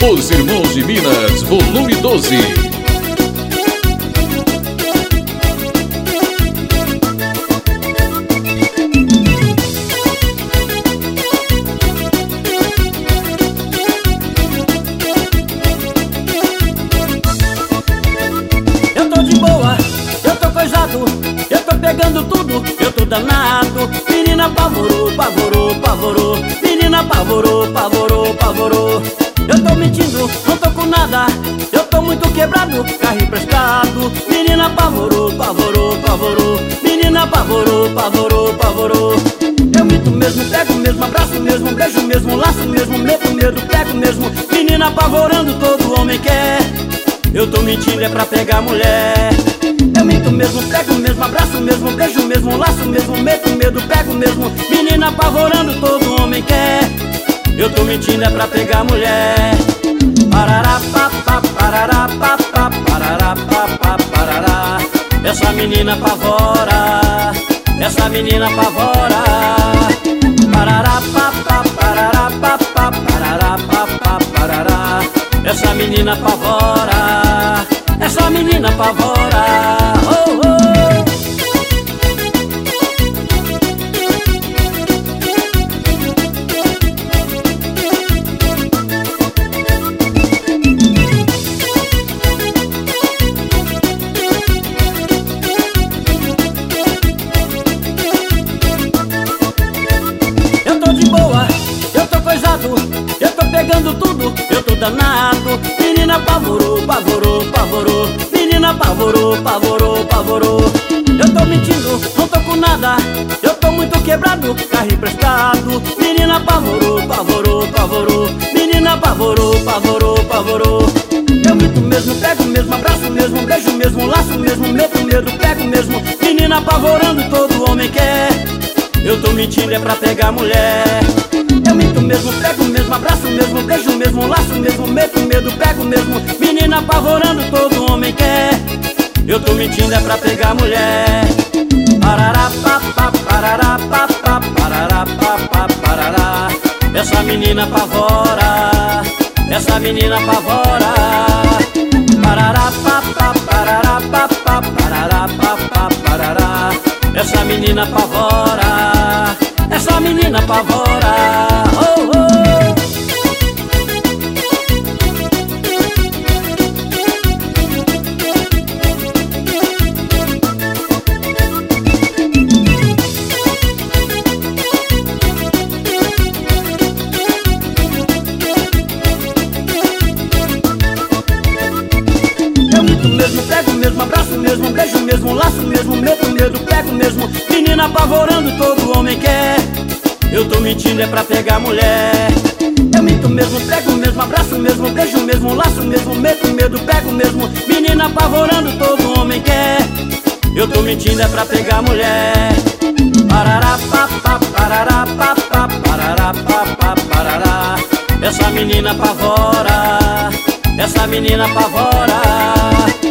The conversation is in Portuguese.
Os Irmãos de Minas, volume 12. Eu tô de boa, eu tô coisado, eu tô pegando tudo, eu tô danado. Menina apavorou, apavorou, apavorou. Menina apavorou, apavorou, apavorou. Eu tô mentindo, não tô com nada, eu tô muito quebrado, carro emprestado. Menina apavorou, apavorou, apavorou. Menina apavorou, apavorou, apavorou. Eu minto mesmo, pego mesmo, abraço mesmo, beijo mesmo, laço mesmo, meto medo, pego mesmo. Menina apavorando, todo homem quer. Eu tô mentindo é pra pegar mulher. Eu minto mesmo, pego mesmo, abraço mesmo, beijo mesmo, laço mesmo, meto medo, pego mesmo. Menina apavorando, todo homem quer. Eu tô mentindo é pra pegar mulher. Parará, papá, parará, papá, parará, papá, parará. Essa menina apavora, essa menina apavora. Parará, papá, parará, papá, parará, papá, parará. Essa menina apavora, essa menina apavora. Oh, oh. Eu tô de boa, eu tô coisado, eu tô pegando tudo, eu tô danado. Menina apavorou, apavorou, apavorou. Menina apavorou, apavorou, apavorou. Eu tô mentindo, não tô com nada, eu tô muito quebrado, carro emprestado. Menina apavorou, apavorou, apavorou. Menina apavorou, apavorou, apavorou. Eu minto mesmo, pego mesmo, abraço mesmo, beijo mesmo, laço mesmo, meto medo, pego mesmo. Menina apavorando, todo homem quer. Eu tô mentindo é pra pegar mulher. Eu minto mesmo, pego mesmo, abraço mesmo, beijo mesmo, laço mesmo, meto medo, pego mesmo. Menina apavorando, todo homem quer. Eu tô mentindo é pra pegar mulher. Parará, papá, parará, papá, parará, papá, parará. Essa menina apavora, essa menina apavora. Parará, papá, parará, papá, parará, papá, parará. Essa menina apavora, essa menina apavora. Oh, oh. Eu minto mesmo, pego mesmo, abraço mesmo, beijo mesmo, laço mesmo, meto medo, pego mesmo. Menina apavorando, todo homem quer. Eu tô mentindo é pra pegar mulher. Eu minto mesmo, pego mesmo, abraço mesmo, beijo mesmo, laço mesmo, meto medo, pego mesmo. Menina apavorando, todo homem quer. Eu tô mentindo é pra pegar mulher. Parará, papá, parará, papá, parará, papá, parará. Essa menina apavora, essa menina apavora.